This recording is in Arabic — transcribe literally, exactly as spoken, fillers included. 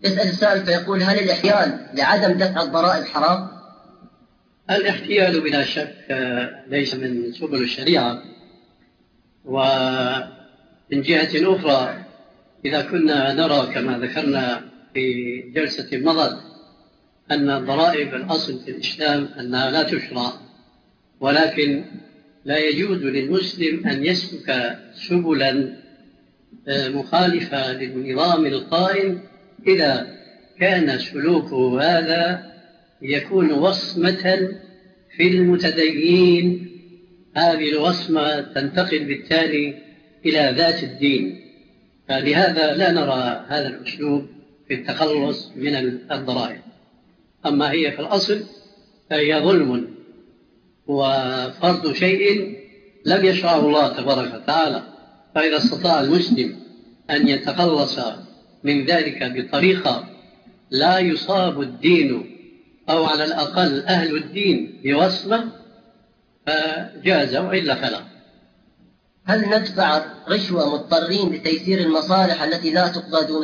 يسأل السائل فيقول: هل الاحتيال لعدم دفع الضرائب حرام؟ الاحتيال بلا شك ليس من سبل الشريعة. ومن جهة أخرى، إذا كنا نرى كما ذكرنا في جلسة مضت أن الضرائب الأصل في الإسلام أنها لا تشرع، ولكن لا يجوز للمسلم أن يسلك سبلا مخالفة للنظام القائم إذا كان سلوكه هذا يكون وصمة في المتدين. هذه الوصمة تنتقل بالتالي إلى ذات الدين، فلهذا لا نرى هذا الأسلوب في التخلص من الضرائب. أما هي في الأصل فهي ظلم وفرض شيء لم يشرعه الله تبارك وتعالى، فإذا استطاع المسلم أن يتخلص من ذلك بطريقة لا يصاب الدين أو على الأقل أهل الدين بوصمة فجاز، وإلا فلا. هل ندفع رشوة مضطرين لتيسير المصالح التي لا تقضى دون